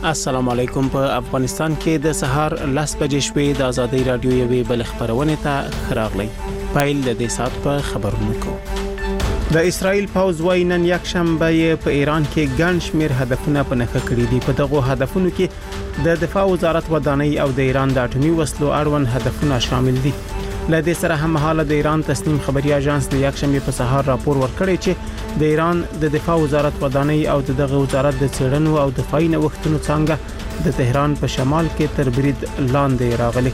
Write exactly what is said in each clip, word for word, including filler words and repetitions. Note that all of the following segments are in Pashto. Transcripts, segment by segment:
السلام علیکم. په افغانستان کې د سهار لاس بجې شوې د ازادي رادیو یوې بل خبرونه ته خراغلی. پایل د دې سات په خبرونو کو. د اسرائیل پوځ وايي نن یک شنبه په ایران کې ګڼ شمېر هدفونه په نښه کړي دي. په دغه هدفونو کې د دفاع وزارت ودانۍ او د ایران د اټومي وسلو اړوند هدفونه شامل دي. لدې سره هم مهاله د ایران تصنیم خبري اژانس د یک شنبه په سهار راپور ورکړی چې د ایران د دفاع وزارت ودانۍ او دغه وزارت د څېړنو او دفاعي نوښتونو څنګه د تهران په شمال کې تر برید لاندې راغلي.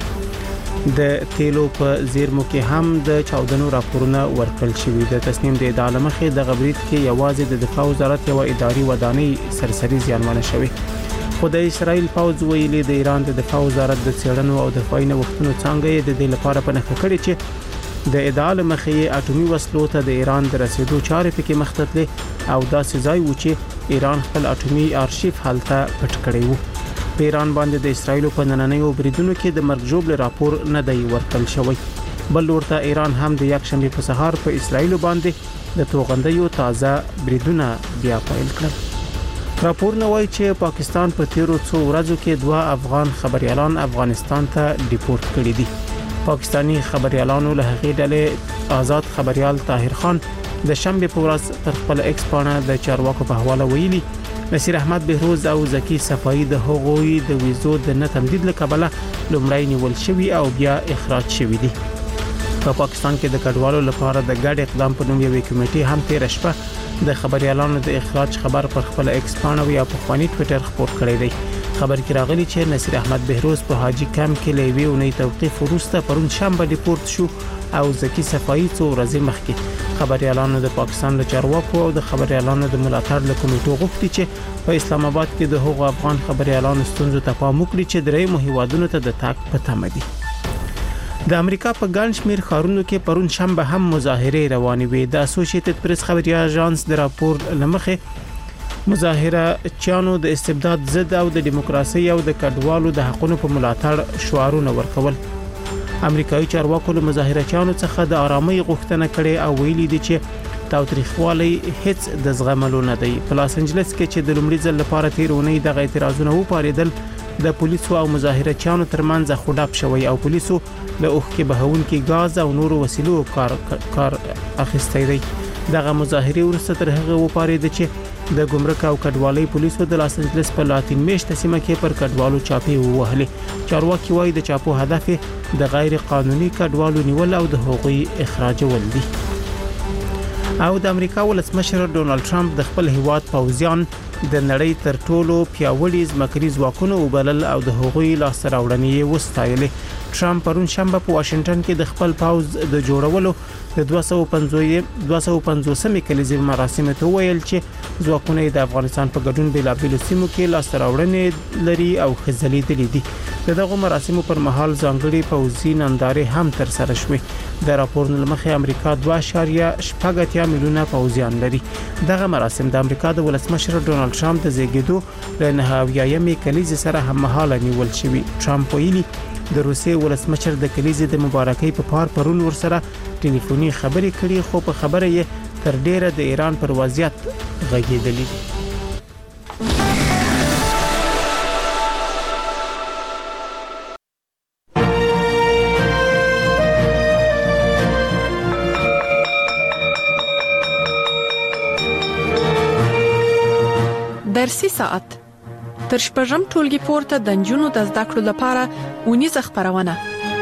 د تیلو په زیرمو کې هم د چاودنو راپورونه ورکړل شوي. د تصمیم د ادعا لمخې د غبرید کې یوازې د دفاع وزارت یو اداري ودانۍ سرسري زیانمنه شوي. خو د اسرائیل پوځ ویلي د ایران د دفاع وزارت د څېړنو او دفاعي نوښتونو څنګه د دې لپاره په نښه کړي چې د ادعا لمخې اټومي وسلو ته د ایران د رسیدو چارې پکې مختتلې او داسې ځای و چې ایران خپل اټومي آرشیف حالته پټ کړی وو. په ایران باندې د اسرائیل په نننیو بریدونو کې د مرګ جوړ راپور نه دی ورکړل شوی. بل ورته ایران هم د یک شنبه په سهار په اسرائیل باندې د توغندیو تازه بریدونه بیا پیل کړل. راپور نه وایي چې پاکستان په تیرو څو ورځو کې دوه افغان خبريالان افغانستان ته ډیپورت کړي دي. پاکستانی خبريالانو له هغې ډلې آزاد خبريال طاهر خان د شنبه په ورځ پر خپل ایکس باندې د چارواکو په حواله ویلي نصیر احمد بهروز او زکی صفایی د هغوی د ویزو د نه تمدید لکبله لومړی نیول شوی او بیا اخراج شوی دي. په پاکستان کې د کډوالو لپاره د ګډ اقدام په نوم یوې کمیټې هم تیر شپه د خبريالانو د اخراج خبر پر خپل ایکس باندې یا په خواني ټوئیټر خبر کړی دی. خبر کې راغلی چې نصیر احمد بهروز په حاجی کمپ کې لوي او نه توقيف وروسته پرون شنبه ډیپورت شو او زکی صفایی څو ورځې مخکې خبريالانو د پاکستان له چارواکو او د خبريالانو د ملاتړ له کمیټو غوښتي چې په اسلام آباد کې د هغو افغان خبريالانو ستونزو ته پام وکړي چې درې مهیوادونو ته د تاک په تمه دي. د امریکا په ګڼ شمېر ښارونو کې پرون شنبه هم مظاهرې روانې وې. د اسوسییټډ پریس خبري اژانس د راپور لمخې مظاهره چانو د استبداد ضد او د دیموکراسي او د کډوالو د حقوقو په ملاتړ شعارونه ورکول. امریکایي چارواکو له مظاهره چانو څخه د آرامۍ غوښتنه کړې او ویلي دي چې تاوتریخوالي هیڅ د زغملو نه دی. په لاس انجلس کې چې د لومړي ځل لپاره تیرونی د اعتراضونو وپاریدل د پولیسو او مظاهره چانو ترمنځ خډاب شوی او پولیسو له اوخ کې بهون کې غاز او نورو وسیلو کار کار اخیستی دی. دغه مظاهره ورسته تر هغه وپارید چې د ګمرک او کډوالۍ پولیسو د لاس انجلس په لاتین میشت سیمه کې پر کډوالو چاپی ووهلې. چارواکي وایي د چاپو هدف د غیر قانوني کډوالو نیول او د حقوقي اخراجول دي. او د امریکا ولسمشر ډونالد ټرمپ د خپل هیواد پوځیان د نړۍ تر ټولو پیاوړي ځمکني ځواکونه وبلل او د هغوی لاسته راوړنې وستایلې. ټرمپ پرون شنبه په واشنگټن کې د خپل پوځ د جوړولو د دوه سوه پنځوس کلیزې مراسمو ته ویل چې ځواکونه د افغانستان په ګډون بلابل سیمو کې لاسته راوړنې لري او خزلیدلې دي. دغه مراسمو پر مهال ځانګړي پوځي نندارې هم تر سره شوې. د راپور لمخې امریکا دوه اعشاریه شپږ اتیا میلیونه پوځیان لري. دغه مراسم د امریکا د ولسمشر ډونالد ټرمپ د زیږیدو له نهه اویایم کلیزې سره هم مهاله نیول شوی. ټرمپ ویلي د روسیې ولسمشر د کلیزې د مبارکۍ په پار پرون ورسره ټلیفوني خبرې کړې خو په خبره یې تر ډیره د ایران پر وضعیت غږېدلې دي. درسي ساعت تر شپږم ټولګي پورته د نجونو د زده کړو لپاره ونیزه خبرونه.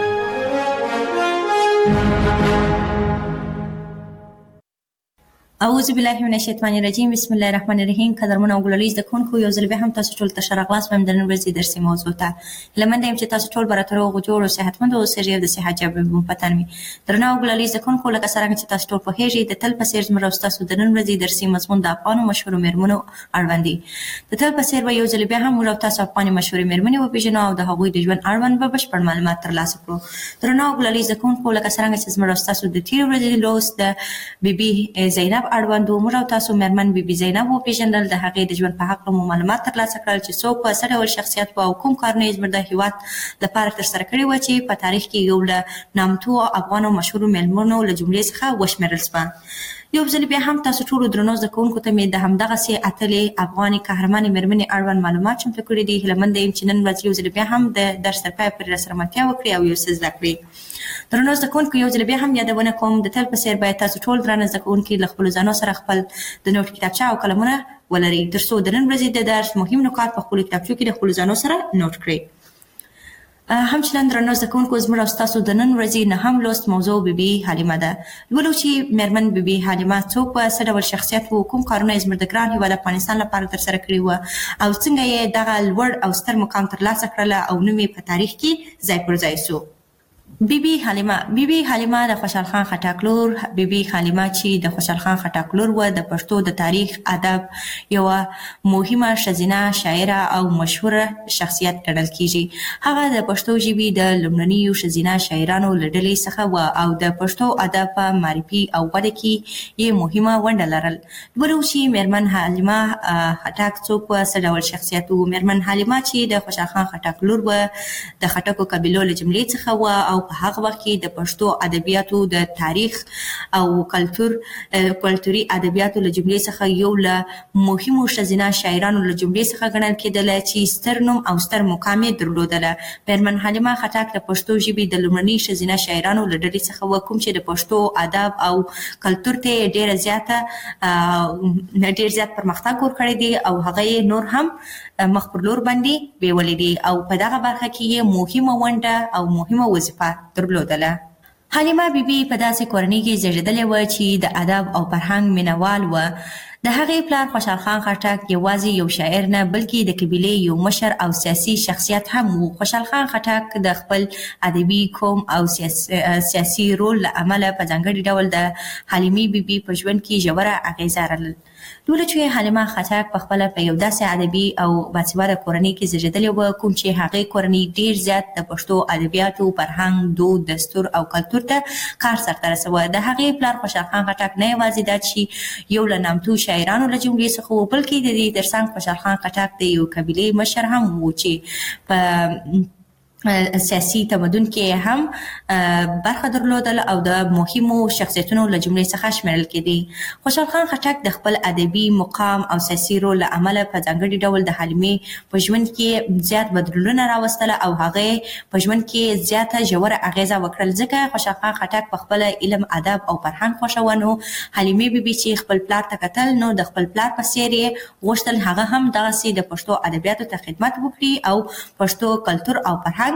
اعوذ بالله من الشیطان الرجیم. بسم الله الرحمن الرحیم. قدرمنو وګړلیز د کونکو یو ځل به هم تاسو ټول ته شرغلاس هم د نن ورځې درسي موضوع ته لمنده يم چې تاسو ټول براتر او جوړ او صحتمند او سریه د صحت جبر په پتن وي. درنو وګړلیز د کونکو لکه څنګه چې تاسو ټول په هیڅ د تل په سیر زمرا تاسو د نن ورځې درسي مضمون د افغان مشهور مرمنو اړوند دي. د تل په سیر یو ځل به هم ورو تاسو افغان مشهور مرمنې او پیژنو او د هغوی د ژوند اړوند به بشپړ معلومات ترلاسه کړو. درنو وګړلیز د کونکو لکه څنګه چې زمرا تاسو د تیر ورځې لوس د بیبي زینب اړوند عمر تاسو مرمن بي بي زینب او پیژندل د هغې د ژوند په حق له معلومات ترلاسه کړل چې څوک په سره ول شخصیت په کوم کارونه زموږ د هیواد لپاره تر سره کړی و چې په تاریخ کې یو له نامتو افغان او مشهور ملمنو له جملې څخه وشمېرل شو. یو ځل بیا هم تاسو ټول درنو زده کوونکو ته مې د همدغه سي اتلې افغاني قهرمانې مېرمنې اړوند معلومات چمتو کړي دي. هیله مند یم چې نن ورځ یو ځل بیا هم د درس تر پایه پورې راسره ملتیا وکړي او یو څه زده کړي. درنو زده کوونکو یو ځل بیا هم یادونه کوم د تل په څېر باید تاسو ټول درانه زده کوونکي له خپلو ځانو سره خپل د نوټ کتابچه او قلمونه ولري تر څو د نن ورځې د درس مهم نکات په خپلو کتابچو کې د خپلو ځانو سره نوټ کړئ. همچنان درنو زده کوونکو زموږ او ستاسو د نن ورځې نهم لوست موضوع بیبي حلیمه ده. لولو چې مېرمن بیبي حلیمه څوک وه، څه ډول شخصیت و، کوم کارونه یې زموږ د ګران هېواد افغانستان لپاره ترسره کړي وه او څنګه یې دغه لوړ او ستر مقام ترلاسه کړله او نوم یې په تاریخ کې ځای پر ځای سو. بیبي حلیمه بیبي حلیمه د خوشحال خان خټک لور. بیبي حلیمه چې د خوشحال خان خټک لور وه د پښتو د تاریخ ادب یوه مهمه ښځینه شاعره او مشهوره شخصیت ګڼل کیږي. هغه د پښتو ژبې د لومړنیو ښځینه شاعرانو له ډلې څخه وه او د پښتو ادب په معرفي او وده کې یې مهمه ونډه لرل. ولو چې مېرمن حلیمه خټک څوک وه، څه ډول شخصیت و. مېرمن حلیمه چې د خوشحال خان خټک لور وه د خټکو قبیلو له جملې څخه وه او په هغه وخت کې د پښتو ادبیاتو د تاریخ او کلتور کلتوري ادبیاتو له جملې څخه یو له مهمو ښځینه شاعرانو له جملې څخه ګڼل کېدله چې ستر نوم او ستر مقام یې درلودله. مېرمن حلیمه خټک د پښتو ژبې د لومړني ښځینه شاعرانو له ډلې څخه وه کوم چې د پښتو ادب او کلتور ته یې ډېره زیاته ډېر زیات پرمختګ ورکړی دی او هغه یې نور هم مخ پر لور باندې بیولې دي او په دغه برخه کې یې مهمه ونډه او مهمه وظیفه درلودله. حلیمه بیبي په داسې کورنۍ کې زیږېدلې وه چې د ادب او فرهنګ مینوال وه. د هغې پلار خوشحال خان خټک یوازې یو شاعر نه بلکې د قبیلې یو مشر او سیاسي شخصیت هم و. خوشحال خان خټک د خپل ادبي قوم او سیاسي رول له امله په ځانګړي ډول د حلیمې بیبي په ژوند کې ژوره اغیزه لرل. لوله چې حلیمه خټک په خپله په یو داسې ادبي او باسواده کورنۍ کې زیږېدلې وه کوم چې هغې کورنۍ ډېر زیات د پښتو ادبیاتو فرهنګ دود دستور او کلتور ته کار سرته رسوه. د هغې پلار خوشحال خان خټک نه یوازې دا چې یو له نامتو شاعرانو له جملې څخه و بلکې د دې ترڅنګ خوشحال خان خټک د یو قبیلې مشر هم و چې په سیاسي تمدن کې هم برخه درلودل او د مهمو شخصیتونو له جملې څخه شمیرل کېدی. خوشحال خان خټک د خپل ادبي مقام او سیاسي رول له امله په ځانګړي ډول د حلیمې په ژوند کې زیات بدلونونه راوستله او هغې په ژوند کې زیاته ژوره اغیزه وکړل. ځکه خوشحال خان خټک په خپله علم ادب او فرهنګ خوښوه نو حلیمې بیبي چې خپل پلار ته کتل نو د خپل پلار په څېر یې غوښتل هغه هم دغسې د پښتو ادبیاتو ته خدمت وکړي او پښتو کلتور او فرهنګ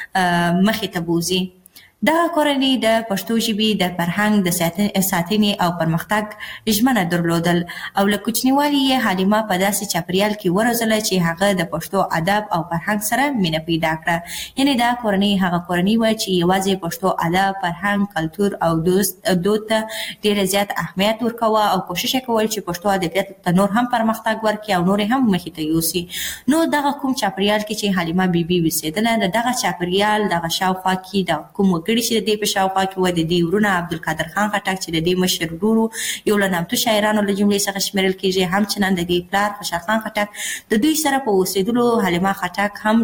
مخې ته بوزي. دغه کورنۍ د پښتو ژبې د فرهنګ د ساتنې او پرمختګ ژمنه درلودل او له کوچنیوالي یې حلیمه په داسې چاپریال کې وروزله چې هغه د پښتو ادب او فرهنګ سره مینه پیدا کړه. یعنې دا کورنۍ هغه کورنۍ وه چې یوازې پښتو ادب فرهنګ کلتور او دود ته ډېره زیات اهمیت ورکوه او کوشش یې کول چې پښتو ادبیاتو ته نور هم پرمختګ ورکړي او نور هم مخې ته یوسي. نو دغه کوم چاپریال کې چې حلیمه بیبي اوسېدله د دغه چاپریال دغه شاوخوا کې د کوم وګړي چې د دې په شاوخوا کې وه د دې ورونه عبدالقادر خان خټک چې د دې مشر ورور یو له نامتو شاعرانو له جملې څخه شمیرل کېږي. همچنان د دې پلار خوشحال خان خټک د دوی سره په اوسېدلو حلیمه خټک هم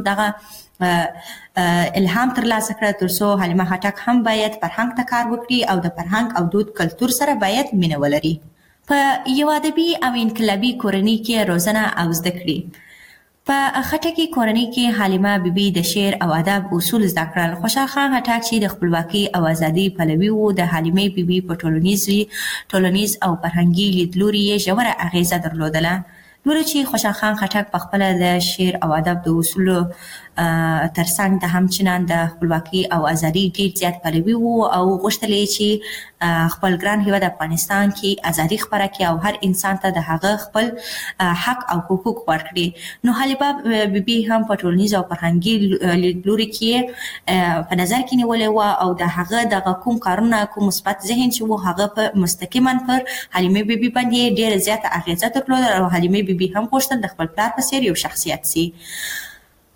دغه الهام ترلاسه کړه تر څو حلیمه خټک هم باید فرهنګ ته کار وکړي او د فرهنګ او دود کلتور سره باید مینه ولري. په یو ادبي او انقلابي کورنۍ کې روزنه او زده کړې. په خټکي کورنۍ کې حلیمه بیبي د شعر او ادب اصول زده کړل. خوشحال خان خټک چې د خپلواکۍ او ازادۍ پلوي و د حلیمې بیبي په ټولنیز او فرهنګي لیدلوري یې ژوره اغیزه درلودله. لوله چې خوشحال خان خټک په خپله د شعر او ادب د اصولو ترڅنګ د همچنان د خپلواکۍ او ازادۍ ډېر زیات پلوي و او غوښتل یې چې خپل ګران هېواد افغانستان کې ازادي خپره کړي او هر انسان ته د هغه خپل حق او حقوق ورکړي. نو حلیمه بیبي هم په ټولنیز او فرهنګي لیدلوري کې په نظر کې نیولې وه او د هغه دغه کوم کارونه کوم مثبت ذهن چې و هغه په مستقیما پر حلیمې بیبي باندې ډېره زیاته اغېزه درلوده او حلیمې بیبي هم غوښتل د خپل پلار په څېر یو شخصیت سي.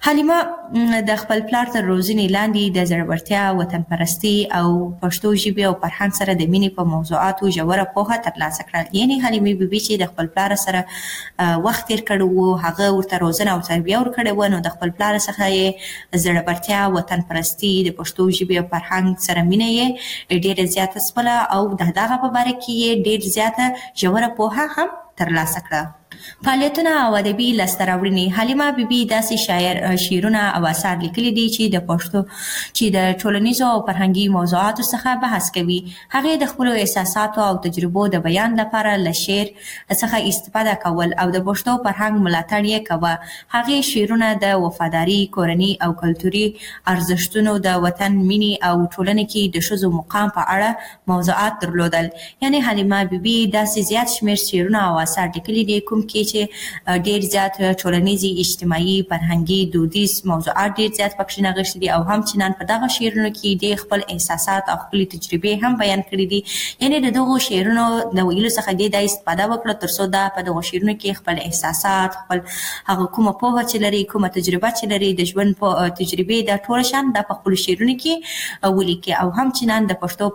حلیمه د خپل پلار تر روزنې لاندې د زړورتیا، وطن پرستی او پښتو ژبې او فرهنګ سره د مینې په موضوعاتو ژوره پوهه ترلاسه کړه. یعنې حلیمې بیبي چې د خپل پلار سره وخت تیر کړی و، هغه ورته روزنه او تربیه ورکړې وه، نو د خپل پلار څخه یې زړورتیا، وطن پرستی، د پښتو ژبې او فرهنګ سره مینه یې ډېره زیاته سپله او د دغه په باره کې یې ډېر زیاته ژوره پوهه هم ترلاسه کړه. فعالیتونه او ادبي لاسته راوړنې. حلیمه بیبي داسې شاعر شعرونه او اثار لیکلي دي چې د پښتو چې د ټولنیزو او فرهنګي موضوعاتو څخه بحث کوي. هغې د خپلو احساساتو او تجربو د بیان لپاره له شعر څخه استفاده کول او د پښتو فرهنګ ملاتړ یې کوه. هغې شعرونه د وفاداري، کورني او کلتوري ارزښتونو، د وطن مینې او ټولنې کې د ښځو مقام په اړه موضوعات درلودل. یعنې حلیمه بیبي داسې زیات شمېر شعرونه او اثار لیکلي دي کوم کې چې ډېر زیات ټولنیزي، اجتماعي، فرهنګي، دودیز موضوعات ډېر زیات پکې نغښتي دي او همچنان په دغه شعرونو کې ډېر خپل احساسات او خپلې تجربې هم بیان کړي دي. یعنې د دغو شعرونو د ویلو څخه دې دا استفاده وکړه تر څو دا په دغو شعرونو کې خپل احساسات، خپل هغه کومه پوهه چې لري، کومه تجربه چې لري، د ژوند تجربې دا ټول شان دا په خپلو شعرونو کې ولیکي او همچنان د پښتو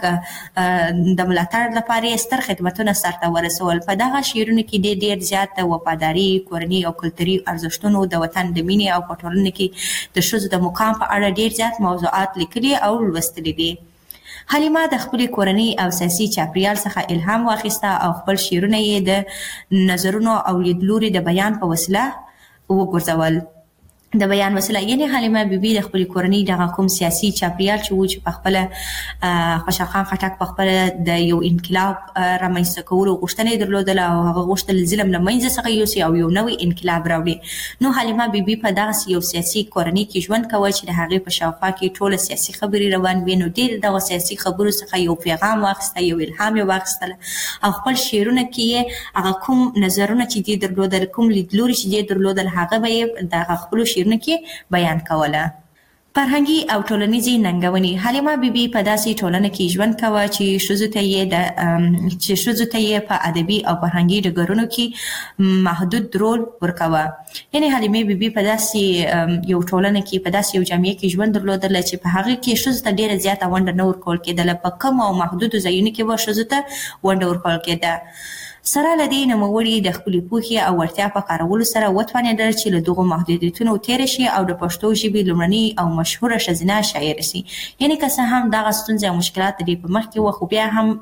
فرهنګ د ملاتړ لپاره یې ستر خدمتونه سرته ورسول. په دغه شعرونو کې ډېر ډېر زیات د وفاداري، کورني او کلتوري ارزښتونو، د وطن د مینې او په ټولنه کې د ښځو د مقام په اړه ډېر زیات موضوعات لیکلي او لوستلي دي. حلیمه د خپلې کورنۍ او سیاسي چاپریال څخه الهام واخیسته او خپل شعرونه یې د نظرونو او لیدلوري د بیان په وسیله وګرځول. د بیان وسیله یعنې حلیمه بیبي د خپلې کورنۍ دغه کوم سیاسي چاپریال چې و چې په خپله خوشحال خان خټک په خپله د یو انقلاب رامنځته کولو غوښتنه یې درلودله او هغه غوښتل ظلم له منځه څخه یوسي او یو نوی انقلاب راوړي. نو حلیمه بیبي په دغسې یو سیاسي کورنۍ کې ژوند کوه چې د هغې په شاوخوا کې ټوله سیاسي خبرې روان وي. نو ډېر دغه سیاسي خبرو څخه یو پیغام واخیسته، یو الهام یې واخیستله او خپل شعرونه کې یې هغه کوم نظرونه چې دې درلودل، کوم لیدلوري چې دې درلودل، هغه به یې دغه خپلو شعرونه کې بیان کوله. فرهنګي او ټولنیزې ننګونې. حلیمه بیبي په داسې ټولنه کې ژوند کوه چې ښځو ته یې د چې ښځو ته یې په ادبي او فرهنګي ډګرونو کې محدود رول ورکوه. یعنې حلیمې بیبي په داسې یو ټولنه کې، په داسې یو جامعه کې ژوند درلودله چې په هغې کې ښځو ته ډېره زیاته ونډه نه ورکول کېدله. په کم او محدودو ځایونو کې به ښځو ته ونډه ورکول کېده. سره له دې نوموړي د خپلې پوهې او وړتیا په کارولو سره وتوانېدل چې له دغو محدودیتونو تېره شي او د پښتو ژبې لومړنۍ او مشهوره ښځینه شاعره شي. یعنې که څه هم دغه ستونزې او مشکلات د دې په مخ کې وه، خو بیا هم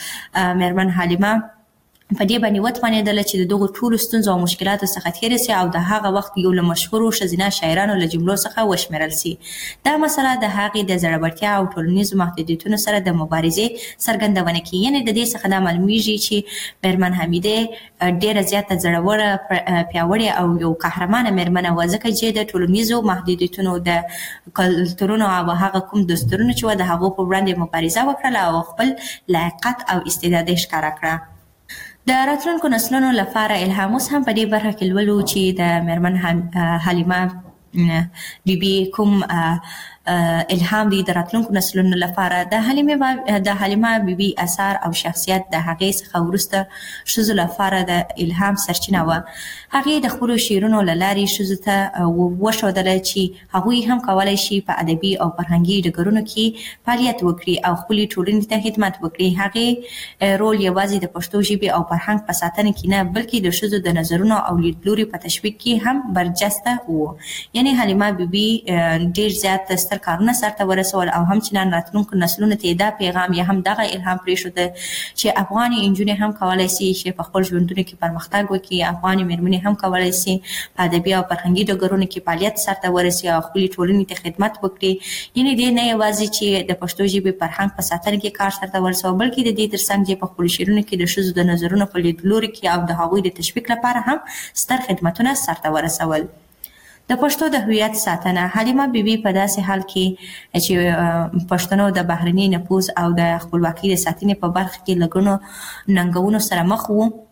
مېرمن حلیمه په دې باندې وتوانېدله چې د دغو ټولو ستونزو او مشکلاتو څخه تېره سي او د هغه وخت یو له مشهورو ښځینه شاعرانو له جملو څخه وشمېرل سي. دا مسله د هغې د زړورتیا او ټولنیزو محدودیتونو سره د مبارزې څرګندونه کوي. یعنې د دې څخه دا معلومیږي چې مېرمن حمیدې ډېره زیاته زړوره، پیاوړې او یو قهرمانه مېرمنه وه، ځکه چې د ټولنیزو محدودیتونو، د کلتورونو او هغه کوم دستورونه چې وه د هغو په وړاندې مبارزه وکړله او خپل لیاقت او استعداد یې ښکاره کړه. د راتلونکو نسلونو لپاره الهام. اوس هم په دې برخه کې لولو چې د مېرمن حلیمه بیبي کوم الهام دی د راتلونکو نسلونو لپاره. د حلیمه د حلیمه بیبي اثار او شخصیت د هغې څخه وروسته ښځو لپاره د الهام سرچینه وه. هغې د خپلو شعرونو له لارې ښځو ته وښودله چې هغوی هم کولی شي په ادبي او فرهنګي ډګرونو کې فعالیت وکړي او خپلې ټولنې ته خدمت وکړي. هغې رول یوازې د پښتو ژبې او فرهنګ په ساتنه کې نه، بلکې د ښځو د نظرونو او لیدلوري په تشویق کې هم برجسته و. یعنې حلیمه بیبي ډېر زیات ستر کارونه سرته ورسول او همچنان راتلونکو نسلونو ته دا پیغام یا هم دغه الهام پرېښوده چې افغاني نجونې هم کولی شي چې په خپل ژوندونو کې پرمختګ وکړي. افغاني مېرمنې هم کولی شي په ادبي او فرهنګي ډګرونو کې فعالیت سرته ورسي او خپلې ټولنې ته خدمت وکړي. یعنې دې نه یوازې چې د پښتو ژبې فرهنګ په ساتنه کې کار سرته ورسول، بلکې د دې ترڅنګ چې په خپلو شعرونو کې د ښځو د نظرونو په لیدلوري کې او د هغوی د تشویق لپاره هم ستر خدمتونه سرته ورسول. د پښتو د هویت ساتنه. حلیمه بیبي په داسې حال کې چې پښتنو د بهرني نفوذ او د خپلواکۍ د ساتنې په برخه کې له ګڼو ننګونو سره مخ وو،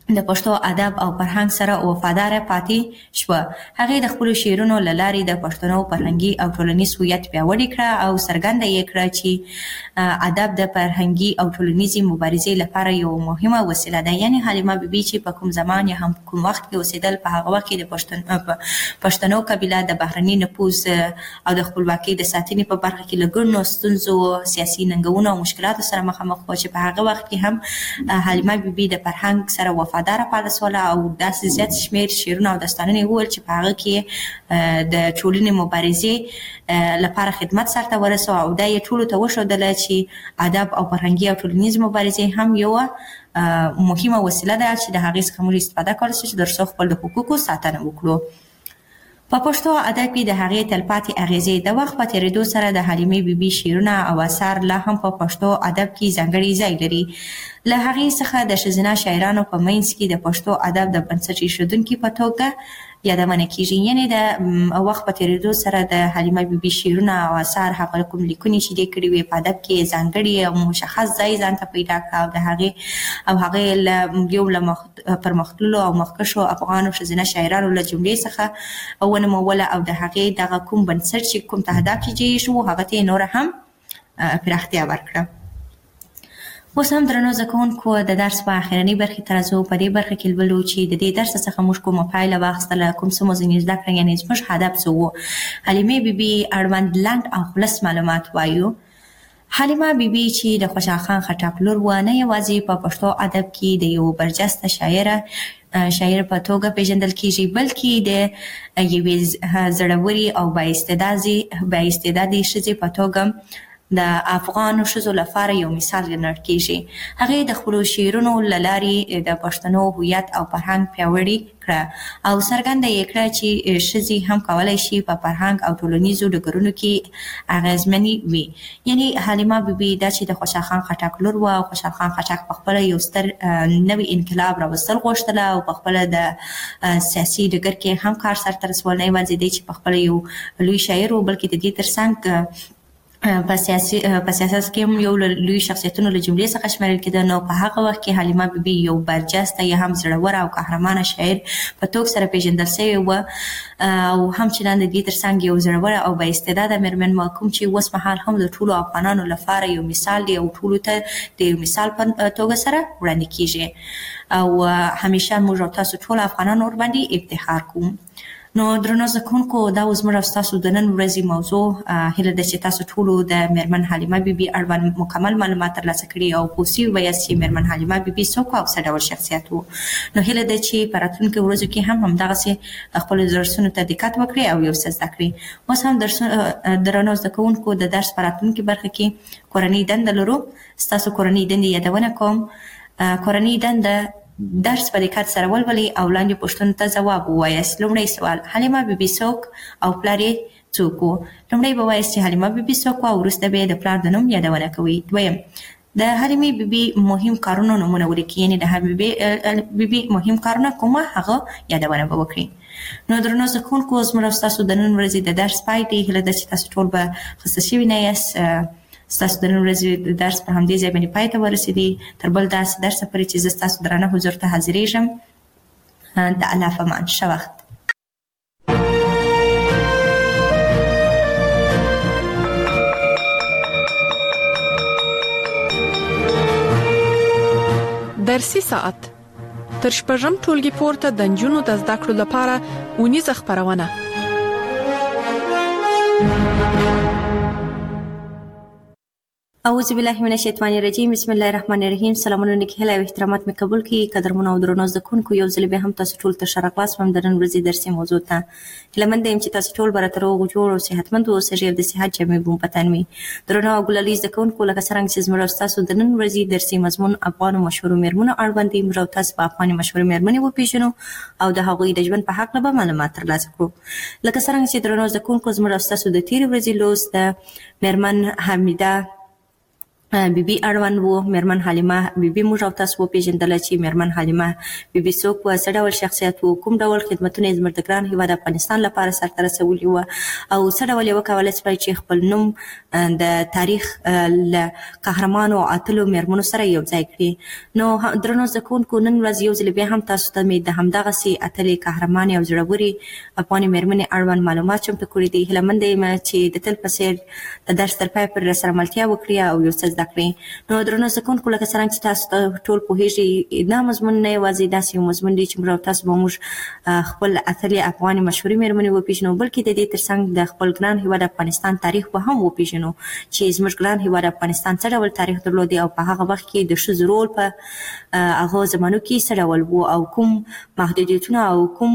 د پښتو ادب او فرهنګ سره وفادار پاتې شو. هغه د خپل شعرونو لاري د پښتنو فرهنګي او ټولنیز هویت پیاوړی کړ او څرګنده یې کړ چې ادب د فرهنګي او ټولنیزي مبارزې لپاره یو مهمه وسیله ده. یعنی حلیمه بیبي چې په کوم زمان یا هم کوم وخت کې اوسېدل په هغه وخت کې د پښتون پښتنو قبیله د بهرني نفوذ او د خپلواکۍ د ساتنې په برخه کې لګونو ستونزو سیاسي ننګونو او مشکلاتو سره مخامخ و چې په هغه وخت کې هم حلیمه بیبي د فرهنګ سره وفادار دار پاله سواله او داسې زیات شمیر شعرونه او داستانونه ویل چې په هغه کې د ټولنې مبارزې لپاره خدمت سرته ورسو او دا یې ټولو ته وښودله چې ادب او فرهنګي او ټولنیز مبارزې هم یو مهمه وسیله ده چې د هغې څخه موږ استفاده کولی شو چې تر څو خپل د حقوقو ساتنه وکړو. په پښتو ادب کې د هغې تلپاتې اغیزې د وخت په تېرېدو سره د حلیمې بیبي شعرونه او اثار لا هم په پښتو ادب کې ځانګړی ځای لري. له هغې څخه د ښځینه شاعرانو په منځ کې د پښتو ادب د بنسټ ایښودونکي په توګه یادونه کیږي. یعنی د وخت په تېرېدو سره د حلیمه بیبي شعرونه او اثار هغه کوم لیکنې چې دې کړي وي په ادب کې ځانګړي او مشخص ځای ځان ته پیدا کړه او د هغې او هغې له یو له پرمختللو او مخکښو افغانو ښځینه شاعرانو له جملې څخه ونوموله او د هغې دغه کوم بنسټ چې کوم تهداب کې شو هغه ته یې نوره هم پراختیا ورکړه. اوس هم درنو زده کوونکو د درس په اخرنۍ برخې ته راځو. په دې برخه کې لولو چې د دې درس څخه موږ کومه پایله واخیستله، کوم څه مو ځینې زده کړه، یعنې زموږ هدف څه و. حلیمې بیبي اړوند لنډ او خلص معلومات وایو. حلیمه بیبي چې د خوشحال خان خټک لور وه، نه یوازې په پښتو ادب کې د یو برجسته شاعره شاعر په توګه پیژندل کیږي، بلکې د یوې زړورې او با استعدادي ښځې په توګه د افغانو ښځو لپاره یو مثال ګڼل کیږي. هغې د خپلو شعرونو له لارې د پښتنو هویت او فرهنګ پیاوړي کړه او څرګنده یې کړه چې ښځې هم کولی شي په فرهنګ او ټولنیزو ډګرونو کې اغېزمنې وي. یعنې حلیمه بیبي دا چې د خوشحال خان خټک لور وه او خوشحال خان خټک پخپله یو ستر نوی انقلاب راوستل غوښتله او پخپله د سیاسي ډګر کې هم کار سرته رسول، نه یوازې دی چې پخپله یو لوی شاعر و بلکې د دې ترڅنګ په سیاسي په سیاست کې هم یو لوی شخصیتونو له جملې څخه شمیرل کېده. نو په هغه وخت کې حلیمه بیبي یو برجسته یا هم زړوره او قهرمانه شاعر په توګه سره پیژندل شوې وه او هم چې د دې ترڅنګ یو زړوره او با استعداده مېرمن وه، کوم چې اوس مهال هم د ټولو افغانانو لپاره یو مثال دی او ټولو ته د یو مثال په توګه سره وړاندې کیږي او همیشه موږ او تاسو ټول افغانان ورباندې افتخار کوو. نو درنو زده کوونکو، دا اوس موږ او ستاسو د نن ورځې موضوع. هیله ده چې تاسو ټولو د مېرمن حلیمه بیبي اړوند مکمل معلومات ترلاسه کړي او پوه سوي به یاست چې مېرمن حلیمه بیبي څوک او څه ډول شخصیت و. نو هیله ده چې په راتلونکو ورځو کې هم همدغسې خپلو درسونو ته دقت وکړئ او یو څه زده کړئ. اوس هم درنو زده کوونکو، د درس په راتلونکي برخه کې کورنۍ دنده لرو. ستاسو کورنۍ دندې یادونه کوم. کورنۍ دنده درس په دقت سره ولولئ او لاندې پوښتنو ته ځواب ووایاست. لومړی سوال: حلیمه بیبي څوک او پلار یې څوک و؟ لومړی به وایاست چې حلیمه بیبي څوک و او وروسته به د پلار د نوم یادونه کوئ. دویم: د حلیمې بیبي مهم کارونو نومونه ولیکئ، یعنې د حلیمې بیبي مهم کارونه کومه هغه یادونه به وکړئ. نو درنو زده کوونکو، زموږ او ستاسو د نن ورځې د درس پای دی. هیله ده چې تاسو ټول به خسته شوي نه یاست. ستاسو د نن ورځې د درس په همدې ځای باندې پای ته ورسېدی. تر بل داسې درسه پورې چې زه ستاسو درانه حضور ته حاضرېږم. د الله په امان. ښه وخت. درسي ساعت تر شپږم ټولګي پورته د نجونو د زده کړو لپاره ونیزه خپرونه. اعوذ بالله من الشیطان الرجیم. بسم الله الرحمن الرحیم. سلامونه نیک هیله او احترامات مې قبول کړئ. قدرمنو او درنو زده کوونکو، یو ځل بیا هم تاسو ټول ته ښه راغلاست وم د نن ورځې درسي موضوع ته. هیله مند یم چې تاسو ټول به راته روغ جوړ او صحتمند اوسئ او د صحت جامې به مو په تن وي. درنو او ګلالي زده کوونکو، لکه څرنګه چې زموږ او ستاسو د نن ورځې درسي مضمون افغانو مشهورو مېرمنو اړوند دی، موږ او تاسو به افغاني مشهورې مېرمنې وپېژنو او د هغوی د ژوند په هکله به معلومات ترلاسه کړو. لکه څرنګه چې درنو زده کوونکو، زموږ او ستاسو د تېرې ورځې لوست د مېرمن حمیده بی بی اړوند وو. میرمن حلیمه بی بی موږ او تاسو وپېژندله چې میرمن حلیمه بی بي څوک وه، څه ډول شخصیت وو، کوم ډول خدمتونه یې زموږ د ګران هېواد افغانستان لپاره سرته رسولي وه او څه ډول یې وکولی شوی چې خپل نوم د تاریخ له قهرمانو او اتلو میرمنو سره یو ځای کړي. نو درنو زده کوونکو، نن ورځ یو ځل بیا هم تاسو ته مې د همدغسې اتلې قهرمانې او زړورې افغانې میرمنې اړوند معلومات چمتو کړي دي. هیله یم چې د تل په څېر د درس تر پای پورې راسره ملتیا وکړي او یو څه زده کړي. نو درنو زده کوونکو، لکه څرنګه چې تاسو ټول پوهېږئ، دا مضمون نه یوازې داسې یو مضمون دی چې موږ او تاسو به موږ خپل اتلې افغانې مشهورې میرمنې وپېژنو، بلکې د دې تر څنګ د خپل ګران هېواد افغانستان تاریخ به هم وپېژنو چې زموږ ګران هېواد افغانستان څه ډول تاریخ درلودی او په هغه وخت کې د ښځو رول په هغو زمانو کې څه ډول و او کوم محدودیتونه او کوم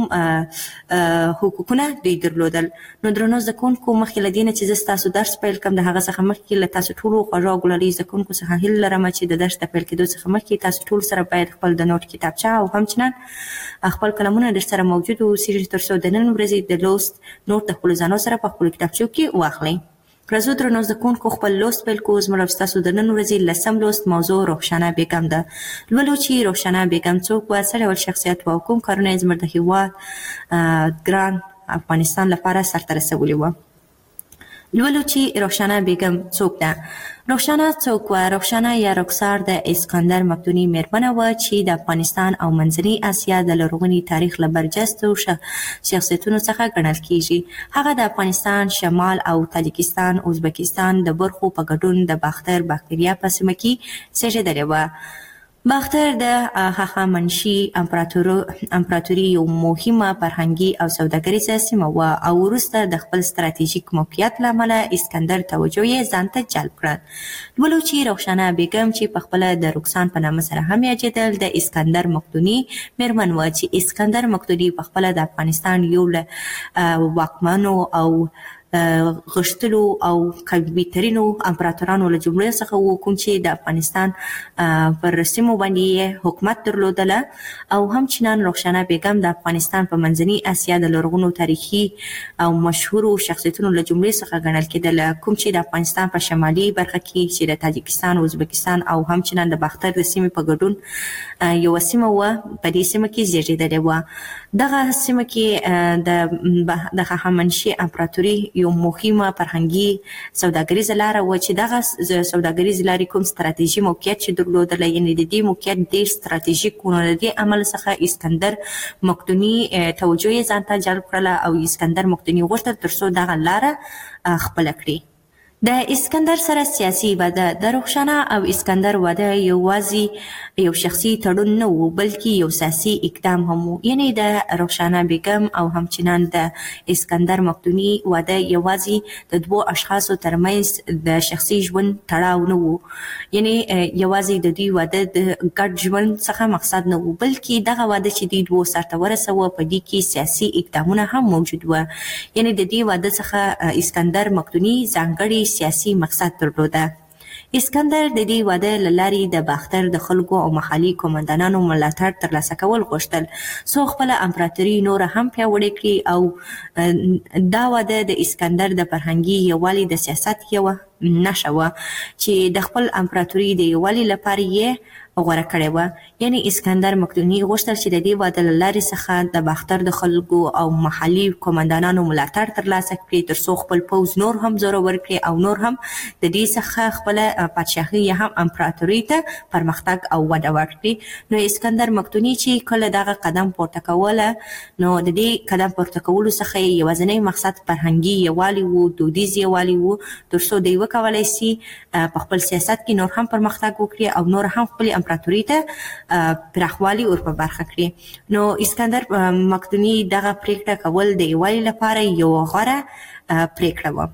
حقوقونه دوی درلودل. نو درنو زده کوونکو، مخکې له دې نه چې زه ستاسو درس پیل کړم، د هغه څخه مخکې له تاسو ټولو خوږو او ګلالي زده کوونکو څخه هیله لرم چې د درس د پیل کېدو څخه مخکې تاسو ټول سره باید خپل د نوټ کتابچه او همچنان خپل قلمونه در سره موجود واوسېږي، تر څو د نن ورځې د لوست نوټ د خپلو ځانو سره په خپلو کتابچو کې واخلئ. راځو درنو زده کوونکو، خپل لوست پیل کوو. زموږ او ستاسو د نن ورځې لسم لوست موضوع رخشانه بیګم ده. لولو چې رخشانه بیګم څوک وه، څه ډول شخصیت وه او کوم کارونه یې زموږ د هېواد ګران افغانستان لپاره سرته رسولي وه. لولو چې رخشانه بیګم څوک ده. رخشانه څوک وه؟ رخشانه یا رخسار د اسکندر مقدوني میرمنه وه چې د افغانستان او منځنۍ اسیا د لرغوني تاریخ له برجستو شخصیتونو څخه ګڼل کیږي. هغه د افغانستان شمال او تاجکستان ازبکستان د برخو په ګډون د باختر باکتریا په سیمه کې زېږېدلې وه. باختر د هخامنشي امپراتوري یو مهمه فرهنګي او سوداګریزه سیمه وه او وروسته د خپل ستراتیژیک موقعیت له امله اسکندر توجه یې ځان ته جلب کړه. لولو چې رخشانه بیګم چې پخپله د رکسان په نامه سره هم یادېدل، د اسکندر مقدوني میرمن وه چې اسکندر مقدوني پخپله د افغانستان یو له واکمنو او غښتلو او قوي ترینو امپراتورانو له جملې څخه و، کوم چې د افغانستان پر سیمو باندې یې حکومت درلودله او همچنان رخشانه بیګم د افغانستان په منځنۍ اسیا د لرغونو تاریخي او مشهورو شخصیتونو له جملې څخه ګڼل کېدله، کوم چې د افغانستان په شمالي برخه کې چې د تاجکستان، ازبکستان او همچنان د باختر د سیمې په ګډون یوه سیمه وه، په دې سیمه کې زېږېدلې وه. دغه سیمه کې د هخامنشي امپراتوري یو مهمه فرهنګي سوداګریزه لاره وه چې دغه سوداګریزې لارې کوم ستراتیژي موقعیت چې درلودله، یعنې د دې موقعیت ډېر ستراتیژیک و. نو د دې عمل څخه اسکندر مقدوني توجه یې ځان ته جلب کړله او اسکندر مقدوني غوښتل تر څو دغه لاره خپله کړي. د اسکندر سره سیاسي واده. د رخشانه او اسکندر واده یوازې یو شخصي تړون نه و، بلکې یو سیاسي اقدام هم و. یعنې د رخشانه بیګم او همچنان د اسکندر مقدوني واده یوازې د دوو اشخاصو ترمنځ د شخصي ژوند تړاو نه و، یعنې یوازې د دوی واده د ګډ ژوند څخه مقصد نه و، بلکې دغه واده چې دوی دوو سرته ورسوه په دې کې سیاسي اقدامونه هم موجود وه. یعنې د دې واده څخه اسکندر مقدوني ځانګړي سیاسي مقصد درلوده. اسکندر د دې واده له لارې د باختر د خلکو او محلي قومندانانو ملاتړ ترلاسه کول غوښتل څو خپله امپراتوري نوره هم پیاوړې کړي او دا واده د اسکندر د فرهنګي یووالي د سیاست یوه نښه وه چې د خپل امپراتوري د یووالي لپاره یې غوره کړې وه. یعنې اسکندر مقدوني غوښتل چې د دې واده له لارې څخه د باختر د خلکو او محلي قومندانانو ملاتړ ترلاسه کړي تر څو خپل پوځ نور هم زورور کړي او نور هم د دې څخه خپله پادشاهي یا هم امپراتوري ته پرمختګ او وده ورکړي. نو اسکندر مقدوني چې کله دغه قدم پورته کوله، نو د دې قدم پورته کولو څخه یې یوازینی مقصد فرهنګي یووالي و، دودیز یووالي و، تر څو دوی وکولی سي په خپل سیاست کې نور هم پرمختګ وکړي او نور هم خپلې امپراتوري ته پراخوالی ور په برخه کړي. نو اسکندر مقدوني دغه پریکړه کول د یووالي لپاره یو غوره پریکړه وه.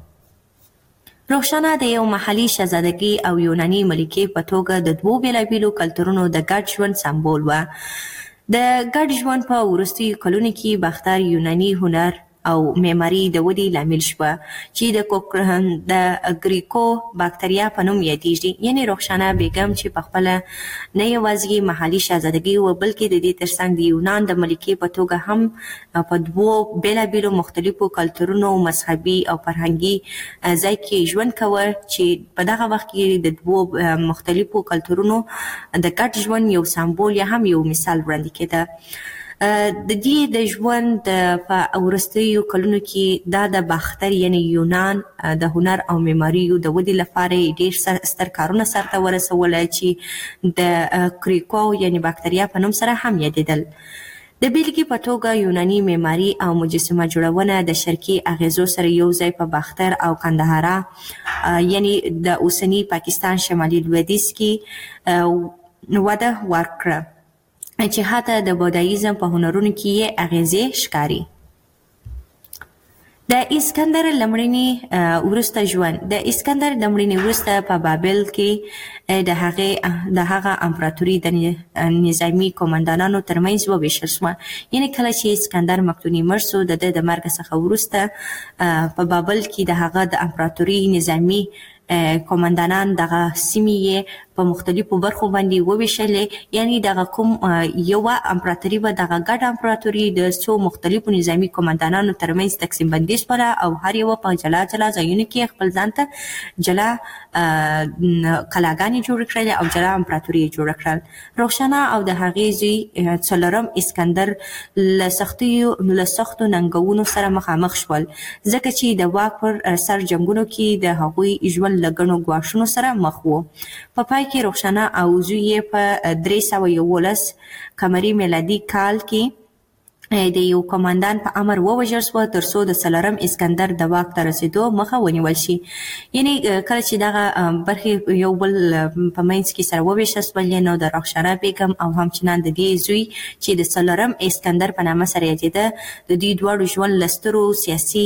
رخشانه د یو محلي شهزادګۍ او یوناني ملکې په توګه د دوو بېلابېلو کلتورونو د ګډ ژوند سمبول وه. د ګډ ژوند په وروستیو کلونو کې باختر یوناني هنر او معماري د ودې لامل شوه چې د کوکرهن د ګریکو باکتریا په نوم یادېږي. یعنې رخسانه بیګم چې په خپله نه یوازې محلي شاهزادګي وه بلکې د دې ترڅنګ د یونان د ملکې په توګه هم په دوو بېلابېلو مختلفو کلتورونو مذهبي او فرهنګي ځای کې ژوند کوه چې په دغه وخت کې د دوو مختلفو کلتورونو د ګډ ژوند یو سمبول یا هم یو مثال وړاندې کېده. د دې د ژوند په وروستیو کلونو کې دا د باختر یعنی یونان د هنر او معماریو د ودې لپاره ډېر ستر کارونه سرته ورسوله چې د کریکو یعنی باکتریا په نوم سره هم یادېدل. د بیلګې په توګه یوناني معماري او مجسمه جوړونه د شرقي اغیزو سره یو ځای په باختر او کندهارا یعنی د اوسني پاکستان شمالي لویدیځ کې وده ورکړه چې حتی د بودایزم په هنرونو کې یې اغیزې ښکاري. د اسکندر لمړني وروسته ژوند د اسکندر لمړني وروسته په بابل کې د هغې د هغه امپراتوري د نظامي قومندانانو ترمنځ وویشل شوه. یعنې کله چې اسکندر مقدوني مړ شو د ده د مرګ څخه وروسته په بابل کې د هغه د امپراتوري نظامي قومندانان دغه سیمې یې په مختلفو برخو باندې وویشلې. یعنی دغه کوم یوه امپراتوري به دغه ګډ امپراتوري د څو مختلفو نظامي قومندانانو ترمنځ تقسیم بندي شوله او هر یوه په جلا جلا ځایونو کې خپل ځان ته جلا کلاګانې جوړې کړلې او جلا امپراتوري یې جوړه کړل. رخسانه او د هغې زوی څلورم اسکندر له سختیو له سختو ننګونو سره مخامخ شول ځکه چې د واک پر سر جنګونو کې د هغوی ژوند له ګڼو ګواښونو سره مخ و. په پای کې رخسانه او زوی یې په درې سوه یولس قمري میلادي کال کې د یو کمانډان په امر ووژل شوه تر څو د څلورم اسکندر د واک ته رسېدو مخه ونیول شي. یعنې کله چې دغه برخې یو بل په منځ کې سره وویشل شولې نو د رخسانه بیګم او همچنان د دې زوی چې د څلورم اسکندر په نامه سره یادېده د دې دواړو ژوند له سترو سیاسي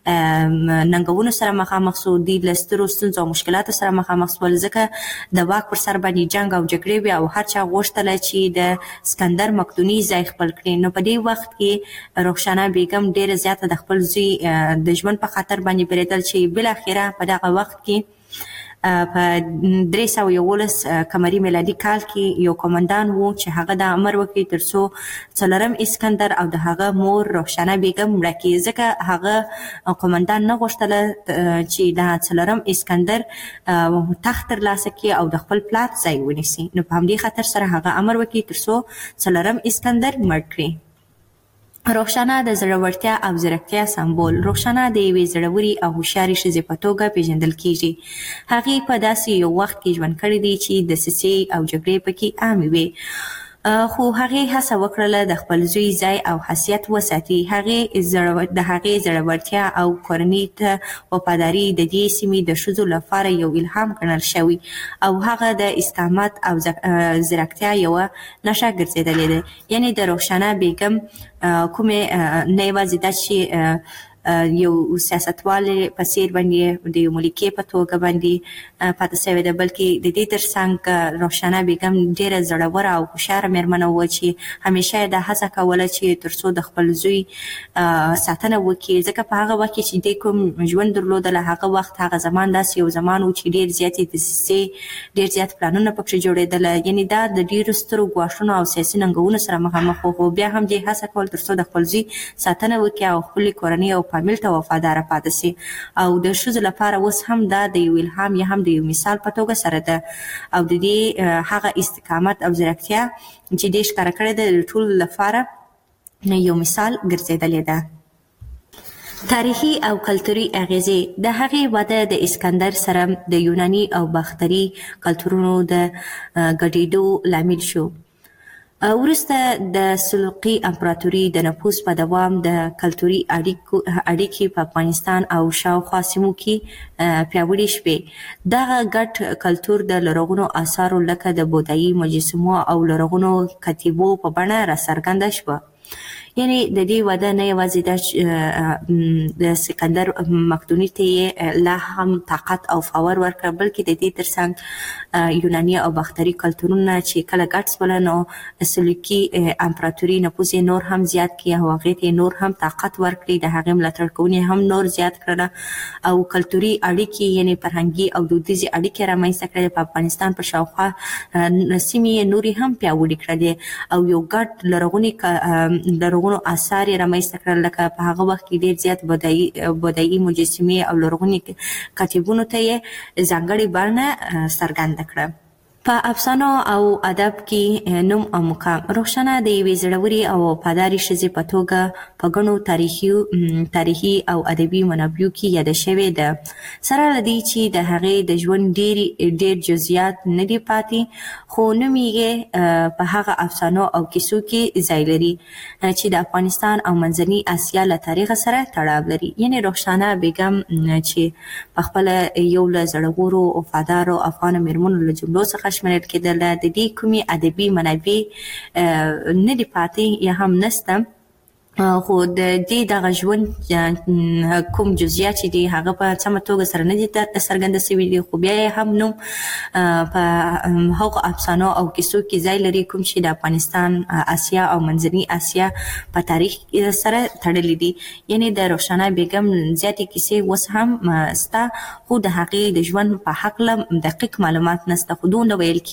ننګونو سره مخامخ شو. دوی له سترو ستونزو او مشکلاتو سره مخامخ شول ځکه د واک پر سر باندې جنګ او جګړې وې او هر چا غوښتله چې د اسکندر مقدوني ځای خپل کړي. نو په دې وخت کې رخسانه بیګم ډیره زیاته د خپل زوی د ژوند په خطر باندې بریدل چې بالاخره په دغه وخت کې په درې سوه یولس قمري میلادي کال کې یو قومندان و چې هغه د امر وکړي تر څو څلورم اسکندر او د هغه مور رخسانه بیګم مړه کړي ځکه هغه قومندان نه غوښتله چې د څلورم اسکندر تخت ترلاسه کړي او د خپل پلار ځای ونیسي. نو په همدې خاطر سره هغه امر وکړي تر څو څلورم اسکندر مړ کړي. رخسانه د زړورتیا او ځیرکتیا سمبول. رخسانه د یوې زړورې او هوښیارې ښځې په توګه پیژندل کیږي. هغې په داسې یو وخت کې ژوند کړی دی چې دسیسې او جګړې پکې عامې وې خو هغې هڅه وکړله د خپل زوی ځای او حیثیت وساتي. هغې د هغې زړورتیا او کورنۍ ته وفاداري د دې سیمې د ښځو لپاره یو الهام ګڼل شوی او هغه د استقامت او زیرکتیا یوه نښه ګرځېدلې ده. یعنې د رخسانه بیګم کومې نه یوازې دا چې یو سیاستوالې په څېر باندې د یو ملکې په توګه باندې پاتې شوې ده بلکې د دې ترڅنګ رخسانه بیګم ډېره زړوره او هوښیاره مېرمنه وه چې همیشه یې دا هڅه کوله چې تر څو د خپل زوی ساتنه وکړي ځکه په هغه وخت کې چې دی کوم ژوند درلودله هغه وخت هغه زمان داسې یو زمان و چې ډېر زیاتې دسیسې ډېر زیات پلانونه پکښې جوړېدله. یعنې دا د ډېرو سترو ګواښونو او سیاسي ننګونو سره مخامخ و خو بیا هم دې هڅه کول تر څو د خپل زوی ساتنه وکړي او خپلې کورنۍ او فامیل ته وفاداره پاتې شي. او د ښځو لپاره اوس هم دا د یو الهام یا هم د یو مثال په توګه سره ده او د دې هغه استقامت او زیرکتیا چې دې ښکاره کړې ده د ټولو لپاره یو مثال ګرځېدلې ده. تاریخي او کلتوري اغیزې. د هغې وده د اسکندر سره د یوناني او باختري کلتورونو د ګډېدو لامل شو. وروسته د سلوقي امپراتوري د نفوذ په دوام د کلتوري اړیکې په افغانستان او شاوخوا سیمو کې پیاوړې شوې. دغه ګډ کلتور د لرغونو آثارو لکه د بودایي مجسمو او لرغونو کتیبو په بڼه راڅرګنده شوه. یعنی د دې واده نه یوازې د د سکندر مقدوني ته لا هم طاقت او فاور ورکړ، بلکې د دې ترڅنګ یوناني او باختري کلتورونه چې کله ګډ شول نو سلوکي امپراتوري نفوذ نور هم زیات کړ او هغې ته نور هم طاقت ورکړي، د هغې ملاتړ کوونکي هم نور زیات کړل او کلتوري اړیکې یعنی فرهنګي او دودیزې اړیکې رامنځته کړې. په افغانستان په شاوخوا سیمې نورې هم پیاوړې کړلې او یو ګډ لرغوني لرغونو آثار یې رامنځته کړل، لکه په هغه وخت کې ډېر زیات بودایي بودایي مجسمې او لرغوني کتیبونو ته یې ځانګړې بڼه څرګنده کړه. په افسانو او ادب کې نوم او مقام رخسانه د یوې زړورې او وفادارې ښځې په توګه په ګڼو تاریخي تاریخي او ادبي منابعو کې یاده شوې ده، سره له دې چې د هغې د ژوند ډېر ډېر جزئیات نه دي پاتې، خو نوم یې په هغه افسانو او کیسو کې ځای لري چې د افغانستان او منځني اسیا له تاریخ سره تړاو لري. یعنې رخسانه بیګم چې په خپله یو له زړورو وفادارو افغان مېرمنو له جملو څخه شمېرل کېدله، د دې کومې ادبي منابع نه دي پاتې یا هم نشته، خو د دې دغه ژوند کوم جزئیات چې دي هغه په سمه توګه سره نه دي څرګنده شوي دي، خو بیا یې هم نوم په هغو افسانو او کیسو کې ځای لري کوم چې د افغانستان، اسیا او منځني اسیا په تاریخ سره تړلي دي. یعنې د رخسانه بیګم زیاتې کیسې اوس هم شته، خو د هغې د ژوند په هکله دقیق معلومات نشته، خو دومره ویل